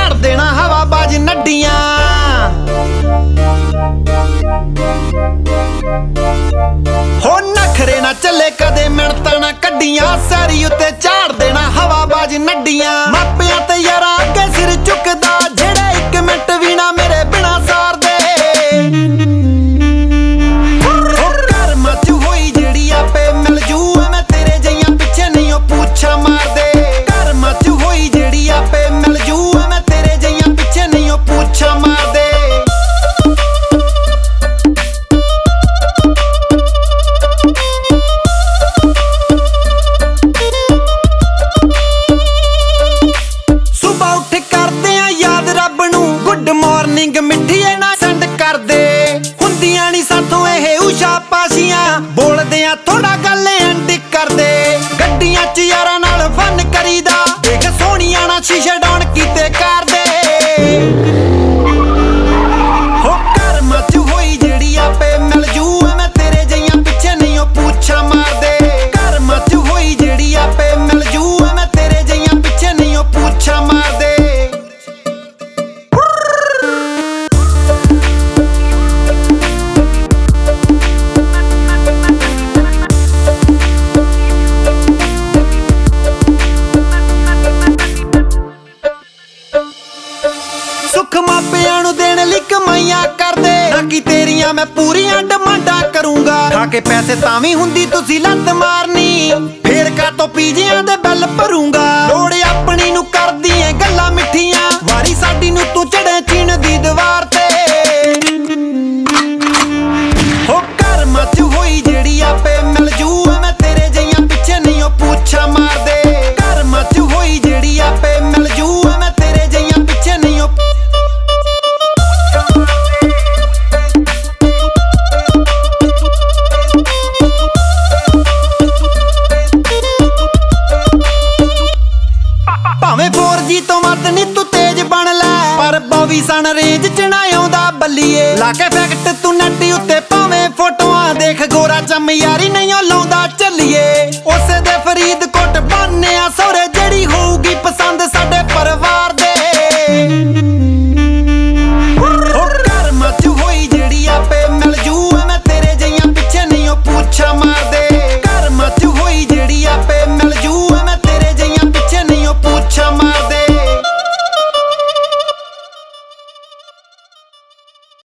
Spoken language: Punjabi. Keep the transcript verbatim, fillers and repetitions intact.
ਝਾੜ ਦੇਣਾ ਹਵਾਬਾਜ਼ ਨੱਡੀਆਂ। ਹੋ ਨਖਰੇ ਨਾ ਚੱਲੇ ਕਦੇ ਮਿਹਨਤਾਂ ਨਾ ਕੱਢੀਆਂ, ਸੈਰੀ ਉੱਤੇ ਝਾੜ ਦੇਣਾ ਹਵਾਬਾਜ਼ ਨੱਡੀਆਂ। ਮਾਪਿਆਂ ਤੇ ਯਾਰਾਂ ਅੱਗੇ ਸਿਰ ਝੁਕਦਾ, ਜਿਹੜੇ ਇੱਕ ਮਿੰਟ ਵੀ ਨਾ ਮੇਰੇ ਬਿਨਾ ਸਾਰਦੇ। ਉਹ ਘਰ ਮੱਚ ਹੋਈ ਜਿਹੜੀ ਆਪੇ ਮਿਲ ਜੂ, ਮੈਂ ਤੇਰੇ ਜਿਹੀਆਂ ਪਿੱਛੇ ਨਹੀਂ ਉਹ ਪੁੱਛਾਂ ਮਾਰਦੇ। ਘਰ ਮੱਚ ਹੋਈ ਜਿਹੜੀ ਆਪੇ ਮਿਲ ਜੂ, ਮੈਂ ਤੇਰੇ ਜਿਹੀਆਂ ਪਿੱਛੇ ਨਹੀਂ ਉਹ ਪੁੱਛਾਂ ਮਾਰਦੇ। ਗੁੱਡ ਮਾਰਨਿੰਗ ਮਿੱਠੀਏ ਨਾ ਸੈਂਡ ਕਰਦੇ, ਹੁੰਦੀਆਂ ਨੀ ਸਾਥੋਂ ਇਹ ਉਸ਼ਾ ਪਾਸ਼ੀਆਂ, ਬੋਲਦੇ ਆ ਥੋੜਾ ਗੱਲ ਐਂਡ ਕਰਦੇ। ਗੱਡੀਆਂ ਚ ਯਾਰਾਂ ਨਾਲ ਫਨ ਕਰੀਦਾ, ਦੇਖ ਸੋਹਣੀਆਂ ਨਾ ਸ਼ੀਸ਼ੇ ਡਾਊਨ ਕੀਤੇ ਕਰਦੇ। ਹੋ ਘਰ ਮੱਚ ਹੋਈ ਜਿਹੜੀ ਆਪੇ ਮਿਲ ਜੂ, ਮੈਂ ਤੇਰੇ ਜਿਹੀਆਂ ਪਿੱਛੇ ਨਹੀਂ ਉਹ ਪੁੱਛਾਂ ਮਾਰਦੇ। ਘਰ ਮੱਚ ਹੋਈ ਜਿਹੜੀ ਆਪੇ ਮਿਲ ਜੂ, ਮੈਂ ਤੇਰੇ ਜਿਹੀਆਂ ਪਿੱਛੇ ਨਹੀਂ ਉਹ ਪੁੱਛਾਂ ਮਾਰਦੇ। ਸੁੱਖ ਮਾਪਿਆਂ ਨੂੰ ਦੇਣ ਲਈ ਕਮਾਈਆਂ ਕਰਦੇ, ਨਾ ਕਿ ਤੇਰੀਆਂ ਮੈਂ ਪੂਰੀਆਂ ਡਿਮਾਂਡਾਂ ਕਰੂੰਗਾ। ਖਾ ਕੇ ਪੈਸੇ ਤਾਂ ਵੀ ਹੁੰਦੀ ਤੁਸੀਂ ਲੱਤ ਮਾਰਨੀ, ਫੇਰ ਕਾਤੋਂ ਪੀਜਿਆਂ ਦੇ ਬਿੱਲ ਭਰੂੰਗਾ। ਲੋੜ ਆਪਣੀ ਨੂੰ ਕਰਦੀ ਏ ਗੱਲਾਂ ਮਿੱਠੀਆਂ, ਵਾਰੀ ਸਾਡੀ ਨੂੰ ਤੂੰ ਚੜੇ ਚੀਨ ਦੀ ਦੀਵਾਰ ਤੇ। ਹੋ ਘਰ ਮੱਚ ਹੋਈ ਜਿਹੜੀ ਆਪੇ ਮਿਲ ਜੂ, ਮੈਂ ਤੇਰੇ ਜਿਹੀਆਂ ਪਿੱਛੇ ਨਹੀਂ ਉਹ ਪੁੱਛਾਂ ਮਾਰਦੇ। ਘਰ ਮੱਚ ਹੋਈ ਜਿਹੜੀ ਆਪੇ ਮਿਲ ਜੂ, ਮੈਂ ਤੇਰੇ ਜਿਹੀਆਂ ਪਿੱਛੇ ਨਹੀਂ ਉਹ ਭਾਵੇਂ ਫੋਰ ਜੀ ਤੋਂ ਵੱਧ ਨੀ ਤੂੰ ਤੇਜ ਬਣ ਲੈ, ਪਰ ਬਾਈ ਸਨ ਰੇਂਜ ਚ ਨਾ ਆਉਂਦਾ ਬੱਲੀਏ। ਲਾ ਕੇ ਫੈਕਟ ਤੂੰ ਨੱਟੀ ਉੱਤੇ ਭਾਵੇਂ ਫੋਟੋਆਂ ਦੇਖ, ਗੋਰਾ ਚਮ ਯਾਰੀ ਨਹੀਂ ਉਹ ਲਾਉਂਦਾ।